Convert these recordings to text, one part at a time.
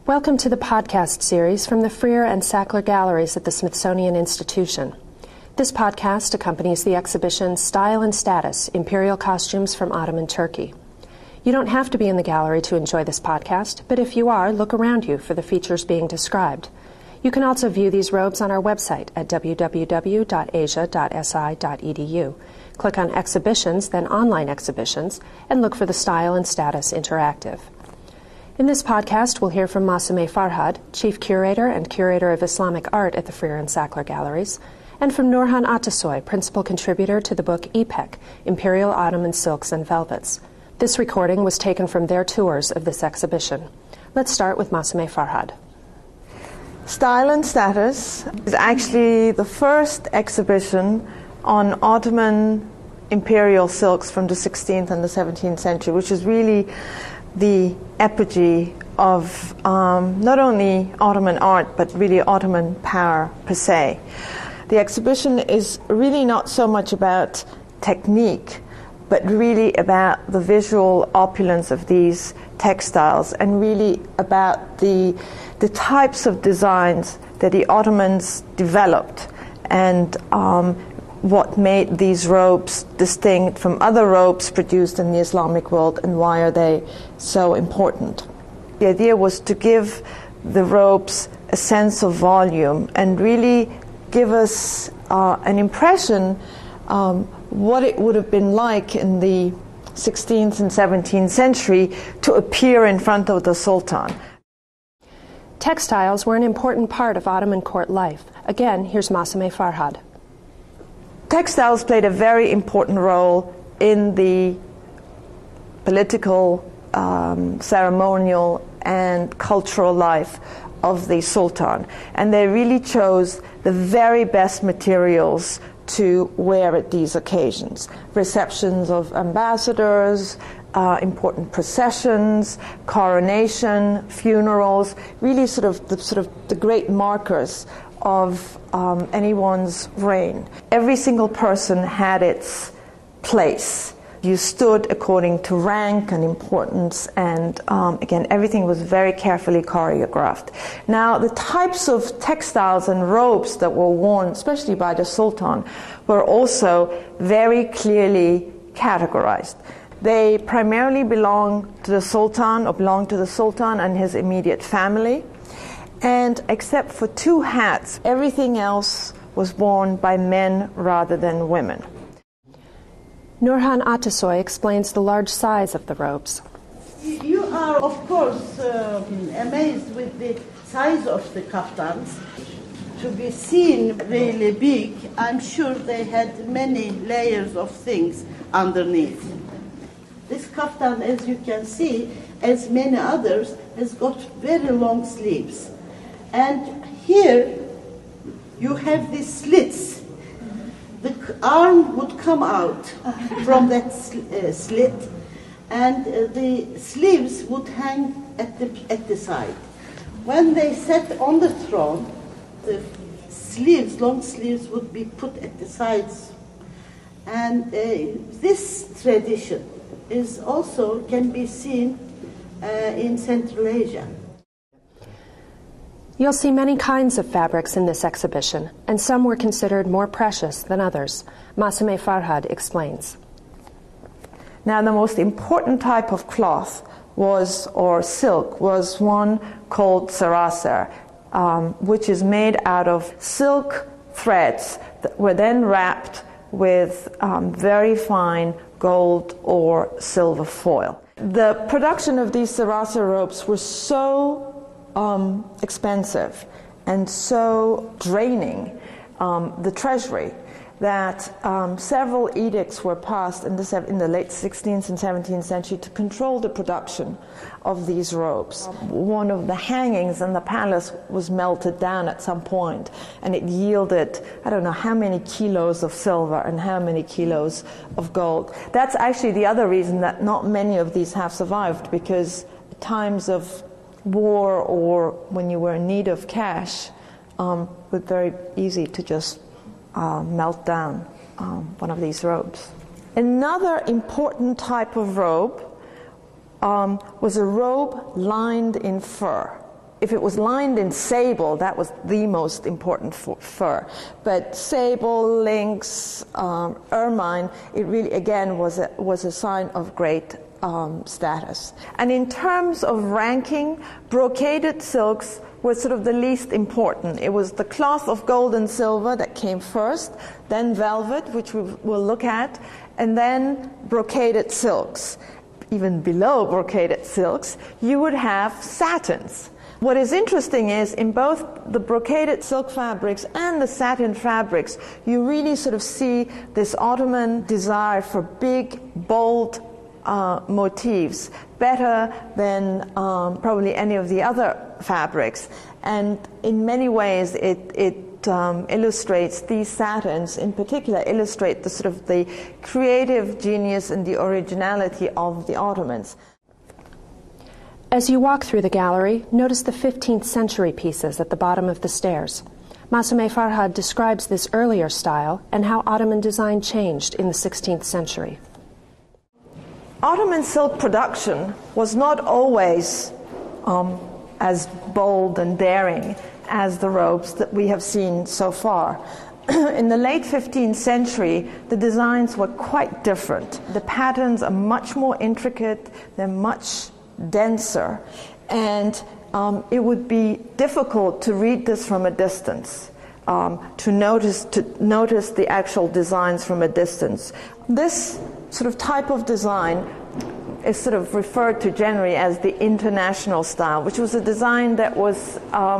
Welcome to the podcast series from the Freer and Sackler Galleries at the Smithsonian Institution. This podcast accompanies the exhibition Style and Status, Imperial Costumes from Ottoman Turkey. You don't have to be in the gallery to enjoy this podcast, but if you are, look around you for the features being described. You can also view these robes on our website at www.asia.si.edu. Click on Exhibitions, then Online Exhibitions, and look for the Style and Status Interactive. In this podcast, we'll hear from Masumeh Farhad, Chief Curator and Curator of Islamic Art at the Freer and Sackler Galleries, and from Nurhan Atasoy, Principal Contributor to the book İpek, Imperial Ottoman Silks and Velvets. This recording was taken from their tours of this exhibition. Let's start with Masumeh Farhad. Style and Status is actually the first exhibition on Ottoman imperial silks from the 16th and the 17th century, which is really the apogee of not only Ottoman art, but really Ottoman power per se. The exhibition is really not so much about technique, but really about the visual opulence of these textiles and really about the types of designs that the Ottomans developed and what made these robes distinct from other robes produced in the Islamic world and why are they so important. The idea was to give the robes a sense of volume and really give us an impression what it would have been like in the 16th and 17th century to appear in front of the Sultan. Textiles were an important part of Ottoman court life. Again, here's Masumeh Farhad. Textiles played a very important role in the political, ceremonial, and cultural life of the Sultan. And they really chose the very best materials to wear at these occasions. Receptions of ambassadors, important processions, coronation, funerals, really sort of the great markers of anyone's reign. Every single person had its place. You stood according to rank and importance, and again, everything was very carefully choreographed. Now, the types of textiles and robes that were worn, especially by the Sultan, were also very clearly categorized. They primarily belonged to the Sultan and his immediate family. And except for two hats, everything else was worn by men rather than women. Nurhan Atasoy explains the large size of the robes. You are, of course, amazed with the size of the kaftans. To be seen really big, I'm sure they had many layers of things underneath. This kaftan, as you can see, as many others, has got very long sleeves. And here you have these slits. The arm would come out from that slit, and the sleeves would hang at the side. When they sat on the throne, the sleeves, long sleeves, would be put at the sides. And this tradition is also can be seen in Central Asia. You'll see many kinds of fabrics in this exhibition, and some were considered more precious than others. Masumeh Farhad explains. Now, the most important type of cloth or silk was one called sarasa, which is made out of silk threads that were then wrapped with very fine gold or silver foil. The production of these sarasa robes were so expensive and so draining the treasury that several edicts were passed in the late 16th and 17th century to control the production of these robes. One of the hangings in the palace was melted down at some point, and it yielded, I don't know how many kilos of silver and how many kilos of gold. That's actually the other reason that not many of these have survived, because at times of war or when you were in need of cash, it was very easy to just melt down one of these robes. Another important type of robe was a robe lined in fur. if it was lined in sable, that was the most important fur. But sable, lynx, ermine, it really again was a sign of great status. And in terms of ranking, brocaded silks were sort of the least important. It was the cloth of gold and silver that came first, then velvet, which we will look at, and then brocaded silks. Even below brocaded silks, you would have satins. What is interesting is in both the brocaded silk fabrics and the satin fabrics, you really sort of see this Ottoman desire for big, bold motifs, better than probably any of the other fabrics. And in many ways, it illustrates, these satins in particular illustrate the sort of the creative genius and the originality of the Ottomans. As you walk through the gallery, notice the 15th century pieces at the bottom of the stairs. Masumeh Farhad describes this earlier style and how Ottoman design changed in the 16th century. Ottoman silk production was not always as bold and daring as the robes that we have seen so far. In the late 15th century, the designs were quite different. The patterns are much more intricate, they're much denser, and it would be difficult to read this from a distance, to notice the actual designs from a distance. This sort of type of design is sort of referred to generally as the international style, which was a design that was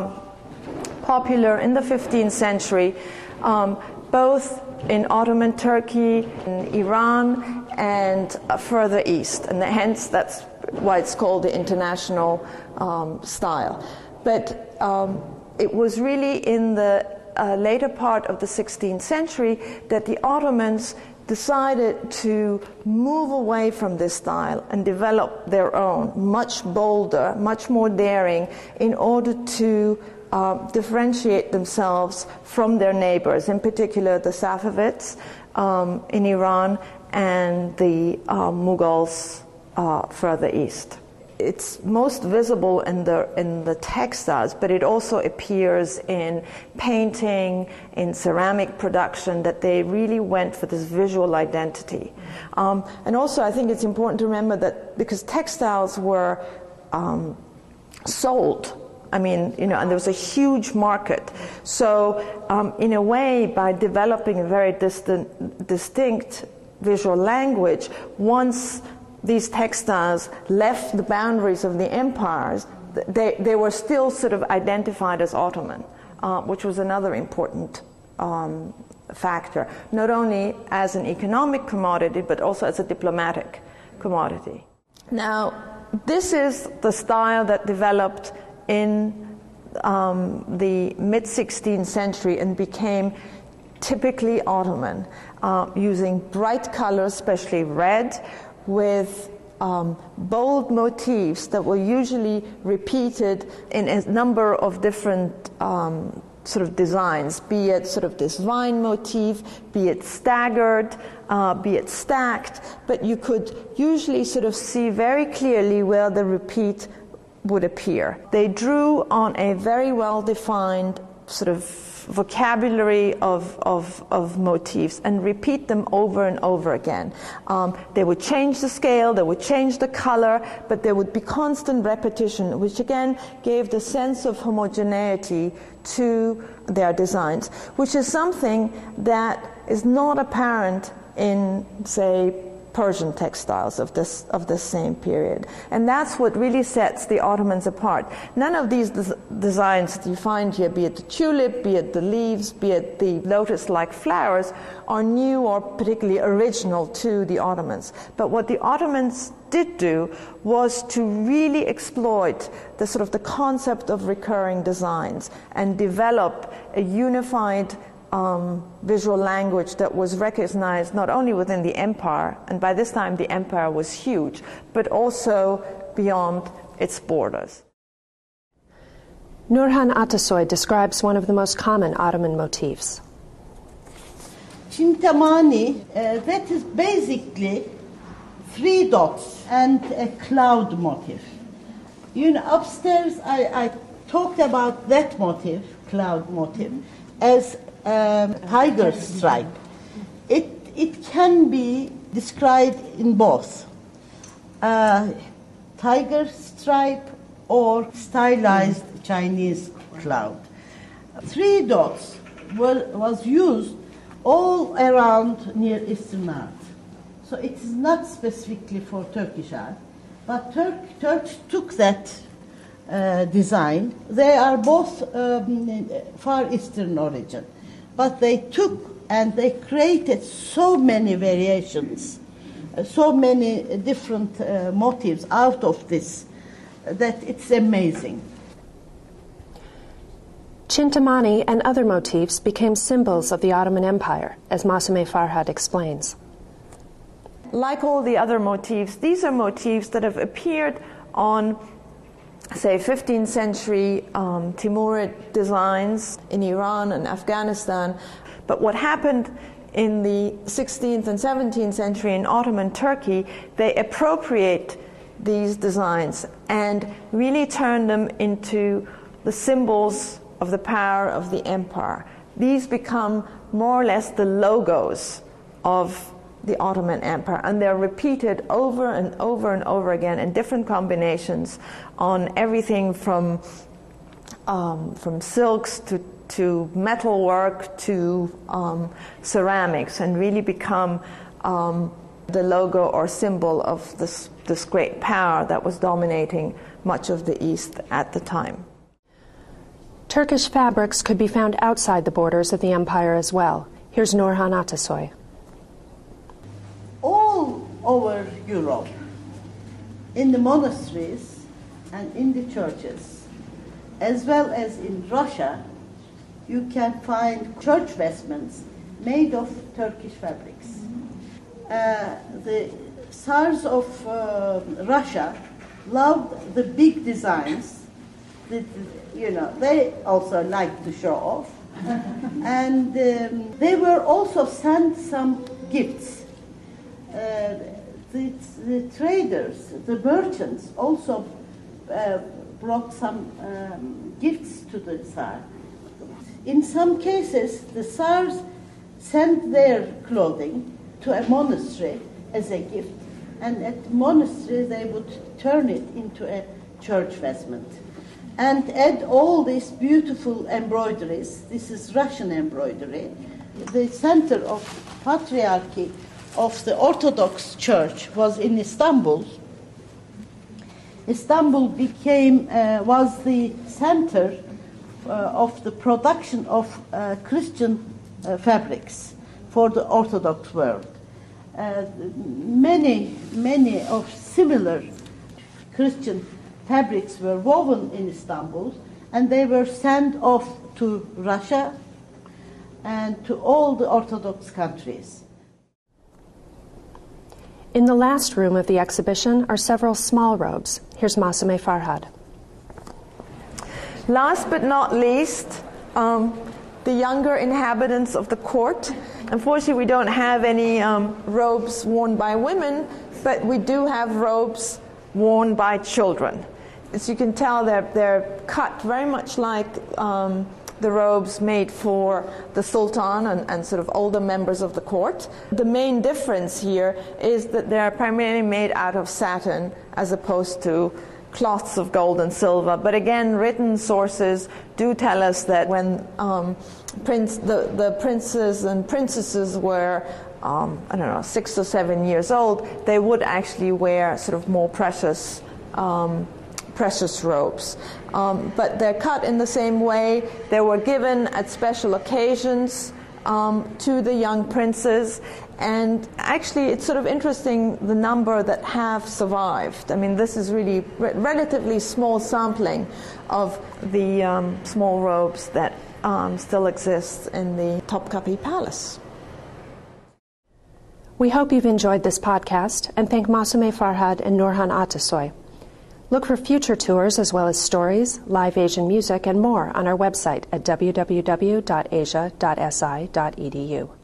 popular in the 15th century, both in Ottoman Turkey, in Iran, and further east, and hence that's why it's called the international style. But it was really in the later part of the 16th century that the Ottomans decided to move away from this style and develop their own, much bolder, much more daring, in order to differentiate themselves from their neighbors, in particular the Safavids in Iran and the Mughals further east. It's most visible in the textiles, but it also appears in painting, in ceramic production, that they really went for this visual identity. And also I think it's important to remember that because textiles were sold, and there was a huge market. So in a way, by developing a very distinct visual language, once these textiles left the boundaries of the empires, they were still sort of identified as Ottoman, which was another important factor, not only as an economic commodity, but also as a diplomatic commodity. Now, this is the style that developed in the mid-16th century and became typically Ottoman, using bright colors, especially red, with bold motifs that were usually repeated in a number of different sort of designs, be it sort of this vine motif, be it staggered, be it stacked, but you could usually sort of see very clearly where the repeat would appear. They drew on a very well-defined sort of vocabulary of motifs and repeat them over and over again. They would change the scale, they would change the color, but there would be constant repetition, which again gave the sense of homogeneity to their designs, which is something that is not apparent in, say, Persian textiles of this same period. And that's what really sets the Ottomans apart. None of these designs that you find here, be it the tulip, be it the leaves, be it the lotus-like flowers, are new or particularly original to the Ottomans. But what the Ottomans did do was to really exploit the sort of the concept of recurring designs and develop a unified visual language that was recognized not only within the empire, and by this time the empire was huge, but also beyond its borders. Nurhan Atasoy describes one of the most common Ottoman motifs. Chintamani, that is basically 3 dots and a cloud motif. Upstairs I talked about that motif, cloud motif, as tiger stripe. It can be described in both tiger stripe or stylized Chinese cloud. 3 dots was used all around Near Eastern art. So it is not specifically for Turkish art, but Turks took that design. They are both Far Eastern origin, but they took and they created so many variations, so many different motifs out of this, that it's amazing. Chintamani and other motifs became symbols of the Ottoman Empire, as Masumeh Farhad explains. Like all the other motifs, these are motifs that have appeared on, say, 15th century Timurid designs in Iran and Afghanistan. But what happened in the 16th and 17th century in Ottoman Turkey, they appropriate these designs and really turn them into the symbols of the power of the empire. These become more or less the logos of the Ottoman Empire, and they're repeated over and over and over again in different combinations on everything from silks to metalwork to ceramics, and really become the logo or symbol of this great power that was dominating much of the East at the time. Turkish fabrics could be found outside the borders of the empire as well. Here's Nurhan Atasoy. All over Europe, in the monasteries and in the churches, as well as in Russia, you can find church vestments made of Turkish fabrics. The Tsars of Russia loved the big designs. They also liked to show off. And they were also sent some gifts. The traders, the merchants also brought some gifts to the Tsar. In some cases, the Tsars sent their clothing to a monastery as a gift, and at the monastery they would turn it into a church vestment and add all these beautiful embroideries. This is Russian embroidery. The center of patriarchy of the Orthodox Church was in Istanbul. Istanbul was the center of the production of Christian fabrics for the Orthodox world. Many of similar Christian fabrics were woven in Istanbul, and they were sent off to Russia and to all the Orthodox countries. In the last room of the exhibition are several small robes. Here's Masumeh Farhad. Last but not least, the younger inhabitants of the court. Unfortunately, we don't have any robes worn by women, but we do have robes worn by children. As you can tell, they're cut very much like the robes made for the Sultan and sort of older members of the court. The main difference here is that they're primarily made out of satin as opposed to cloths of gold and silver. But again, written sources do tell us that when the princes and princesses were 6 or 7 years old, they would actually wear sort of more precious robes. But they're cut in the same way. They were given at special occasions to the young princes. And actually, it's sort of interesting the number that have survived. I mean, this is really relatively small sampling of the small robes that still exist in the Topkapi Palace. We hope you've enjoyed this podcast and thank Masumeh Farhad and Nurhan Atasoy. Look for future tours as well as stories, live Asian music, and more on our website at www.asia.si.edu.